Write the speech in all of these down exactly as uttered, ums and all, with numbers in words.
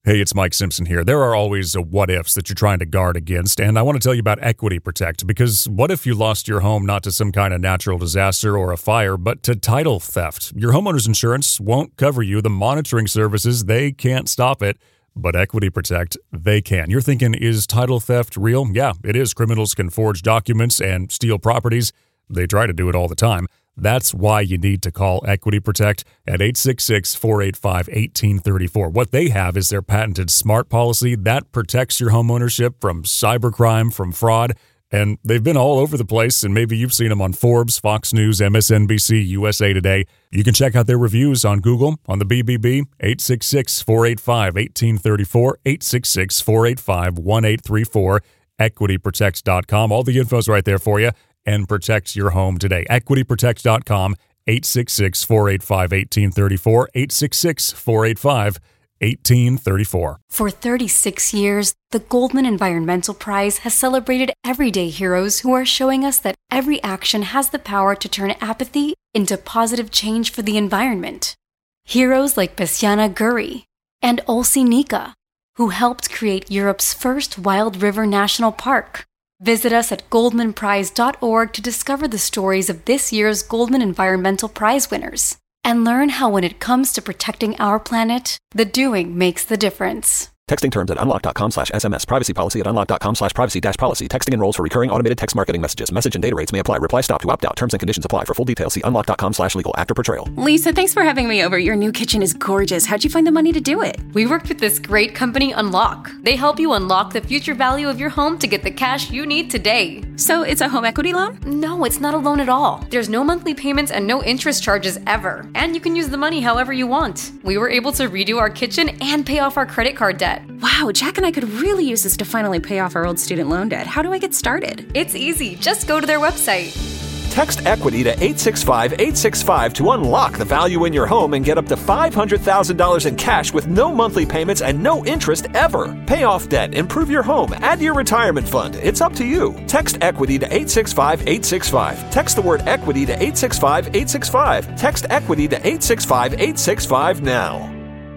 Hey, it's Mike Simpson here. There are always uh, what ifs that you're trying to guard against, and I want to tell you about Equity Protect, because what if you lost your home not to some kind of natural disaster or a fire, but to title theft? Your homeowner's insurance won't cover you. The monitoring services, they can't stop it, but Equity Protect, they can. You're thinking, is title theft real? Yeah, it is. Criminals can forge documents and steal properties. They try to do it all the time. That's why you need to call Equity Protect at eight six six, four eight five, one eight three four. What they have is their patented SMART policy that protects your home ownership from cybercrime, from fraud, and they've been all over the place, and maybe you've seen them on Forbes, Fox News, M S N B C, U S A Today. You can check out their reviews on Google, on the B B B, eight six six, four eight five, one eight three four, eight six six, four eight five, one eight three four, equity protect dot com. All the info's right there for you. And protect your home today. equity protect dot com, eight six six, four eight five, one eight three four, eight six six, four eight five, one eight three four. For thirty-six years, the Goldman Environmental Prize has celebrated everyday heroes who are showing us that every action has the power to turn apathy into positive change for the environment. Heroes like Bessiana Guri and Olsi Nika, who helped create Europe's first wild river national park. Visit us at goldman prize dot org to discover the stories of this year's Goldman Environmental Prize winners and learn how when it comes to protecting our planet, the doing makes the difference. Texting terms at unlock dot com slash S M S. Privacy policy at unlock dot com slash privacy dash policy. Texting enrolls for recurring automated text marketing messages. Message and data rates may apply. Reply stop to opt out. Terms and conditions apply. For full details, see unlock dot com slash legal. After portrayal. Lisa, thanks for having me over. Your new kitchen is gorgeous. How'd you find the money to do it? We worked with this great company, Unlock. They help you unlock the future value of your home to get the cash you need today. So it's a home equity loan? No, it's not a loan at all. There's no monthly payments and no interest charges ever. And you can use the money however you want. We were able to redo our kitchen and pay off our credit card debt. Wow, Jack and I could really use this to finally pay off our old student loan debt. How do I get started? It's easy. Just go to their website. Text EQUITY to eight six five, eight six five to unlock the value in your home and get up to five hundred thousand dollars in cash with no monthly payments and no interest ever. Pay off debt, improve your home, add to your retirement fund. It's up to you. Text EQUITY to eight six five, eight six five. Text the word EQUITY to eight six five, eight six five. Text EQUITY to eight six five, eight six five now.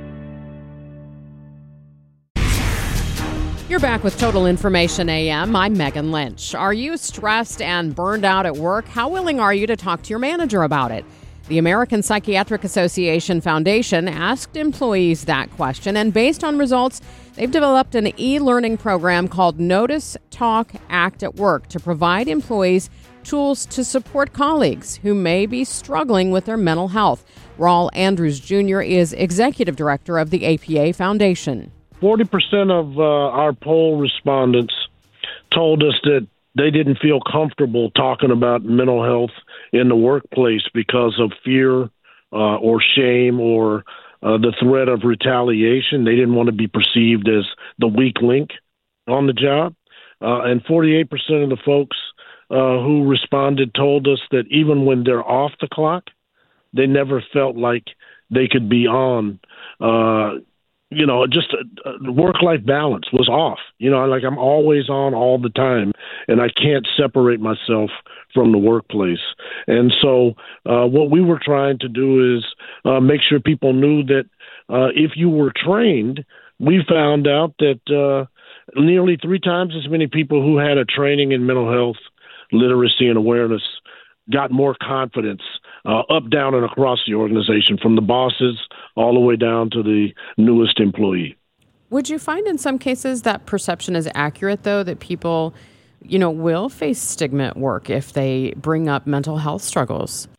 You're back with Total Information A M. I'm Megan Lynch. Are you stressed and burned out at work? How willing are you to talk to your manager about it? The American Psychiatric Association Foundation asked employees that question, and based on results, they've developed an e-learning program called Notice, Talk, Act at Work to provide employees tools to support colleagues who may be struggling with their mental health. Raul Andrews Junior is executive director of the A P A Foundation. forty percent of uh, our poll respondents told us that they didn't feel comfortable talking about mental health in the workplace because of fear uh, or shame or uh, the threat of retaliation. They didn't want to be perceived as the weak link on the job. Uh, and forty-eight percent of the folks uh, who responded told us that even when they're off the clock, they never felt like they could be on uh You know, just uh, work-life balance was off. You know, like I'm always on all the time, and I can't separate myself from the workplace. And so uh, what we were trying to do is uh, make sure people knew that uh, if you were trained, we found out that uh, nearly three times as many people who had a training in mental health, literacy, and awareness got more confidence uh, up, down, and across the organization, from the bosses all the way down to the newest employee. Would you find in some cases that perception is accurate, though, that people, you know, will face stigma at work if they bring up mental health struggles?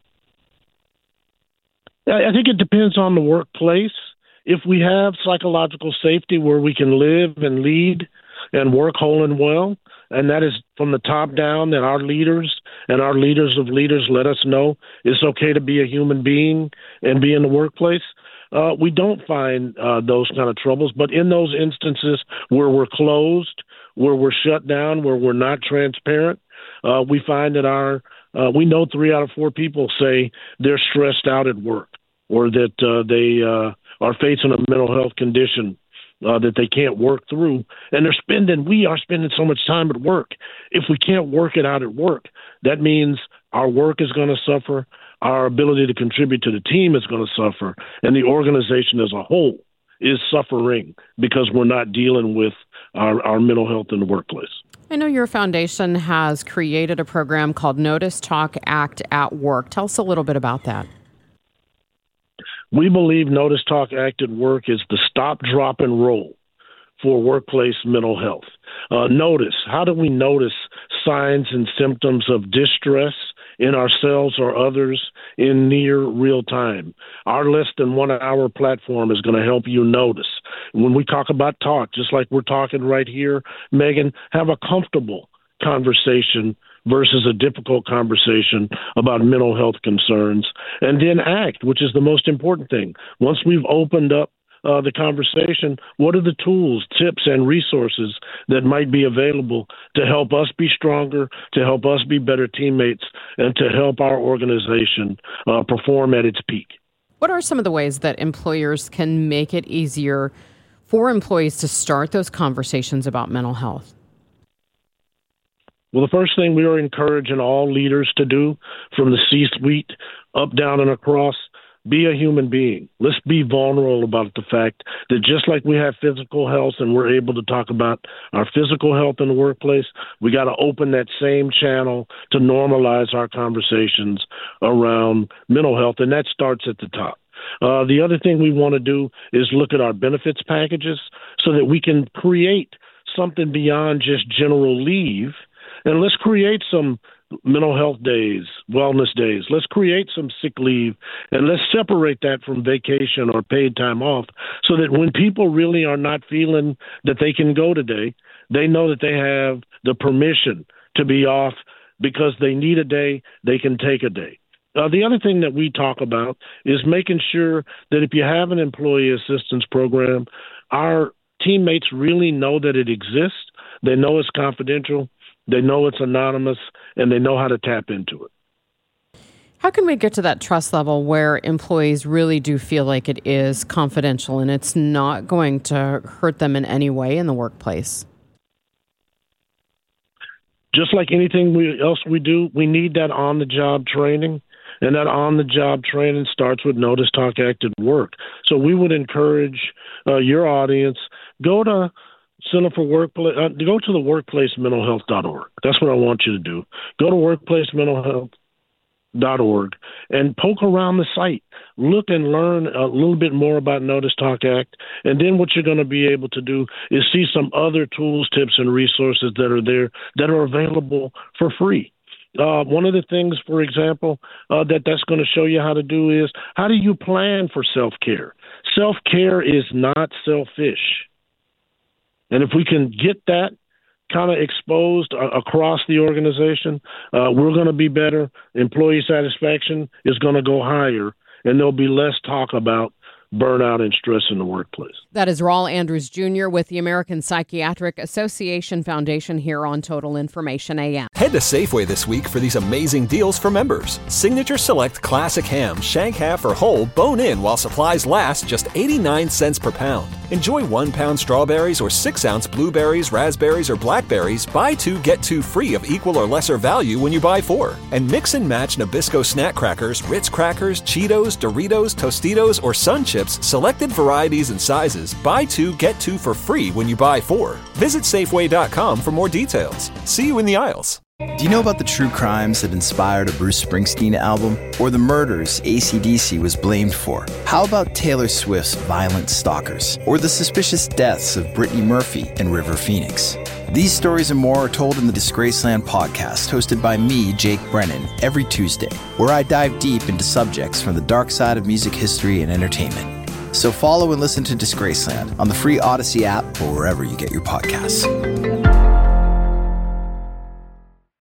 I think it depends on the workplace. If we have psychological safety where we can live and lead and work whole and well, and that is from the top down, that our leaders and our leaders of leaders let us know it's okay to be a human being and be in the workplace, uh, we don't find uh, those kind of troubles. But in those instances where we're closed, where we're shut down, where we're not transparent, uh, we find that our uh, we know three out of four people say they're stressed out at work, or that uh, they uh, are facing a mental health condition Uh, that they can't work through, and they're spending, we are spending so much time at work. If we can't work it out at work, that means our work is going to suffer, our ability to contribute to the team is going to suffer, and the organization as a whole is suffering because we're not dealing with our, our mental health in the workplace. I know your foundation has created a program called Notice, Talk, Act at Work. Tell us a little bit about that. We believe Notice, Talk, Act at Work is the stop, drop, and roll for workplace mental health. Uh, notice, how do we notice signs and symptoms of distress in ourselves or others in near real time? Our less than one hour platform is going to help you notice. When we talk about talk, just like we're talking right here, Megan, have a comfortable conversation versus a difficult conversation about mental health concerns, and then act, which is the most important thing. Once we've opened up Uh, the conversation, what are the tools, tips, and resources that might be available to help us be stronger, to help us be better teammates, and to help our organization uh, perform at its peak? What are some of the ways that employers can make it easier for employees to start those conversations about mental health? Well, the first thing we are encouraging all leaders to do, from the C-suite up, down, and across, be a human being. Let's be vulnerable about the fact that just like we have physical health and we're able to talk about our physical health in the workplace, we got to open that same channel to normalize our conversations around mental health, and that starts at the top. Uh, the other thing we want to do is look at our benefits packages so that we can create something beyond just general leave, and let's create some mental health days, wellness days. Let's create some sick leave, and let's separate that from vacation or paid time off so that when people really are not feeling that they can go today, they know that they have the permission to be off because they need a day, they can take a day. Uh, the other thing that we talk about is making sure that if you have an employee assistance program, our teammates really know that it exists. They know it's confidential. They know it's anonymous, and they know how to tap into it. How can we get to that trust level where employees really do feel like it is confidential and it's not going to hurt them in any way in the workplace? Just like anything we, else we do, we need that on-the-job training, and that on-the-job training starts with Notice, Talk, Act at Work. So we would encourage uh, your audience, go to Center for Workplace, uh, go to the workplace mental health dot org. That's what I want you to do. Go to workplace mental health dot org and poke around the site. Look and learn a little bit more about Notice, Talk, Act. And then what you're going to be able to do is see some other tools, tips, and resources that are there that are available for free. Uh, one of the things, for example, uh, that that's going to show you how to do is, how do you plan for self-care? Self-care is not selfish. And if we can get that kind of exposed uh, across the organization, uh, we're going to be better. Employee satisfaction is going to go higher, and there'll be less talk about burnout and stress in the workplace. That is Raul Andrews Junior with the American Psychiatric Association Foundation here on Total Information A M. Head to Safeway this week for these amazing deals for members. Signature Select Classic Ham, Shank Half or Whole, bone in while supplies last, just eighty-nine cents per pound. Enjoy one pound strawberries or six ounce blueberries, raspberries, or blackberries. Buy two, get two free of equal or lesser value when you buy four. And mix and match Nabisco snack crackers, Ritz crackers, Cheetos, Doritos, Tostitos, or Sun Chips, selected varieties and sizes. Buy two, get two for free when you buy four. Visit Safeway dot com for more details. See you in the aisles. Do you know about the true crimes that inspired a Bruce Springsteen album? Or the murders A C D C was blamed for? How about Taylor Swift's Violent Stalkers? Or the suspicious deaths of Brittany Murphy and River Phoenix? These stories and more are told in the Disgraceland podcast, hosted by me, Jake Brennan, every Tuesday, where I dive deep into subjects from the dark side of music history and entertainment. So follow and listen to Disgraceland on the free Odyssey app or wherever you get your podcasts.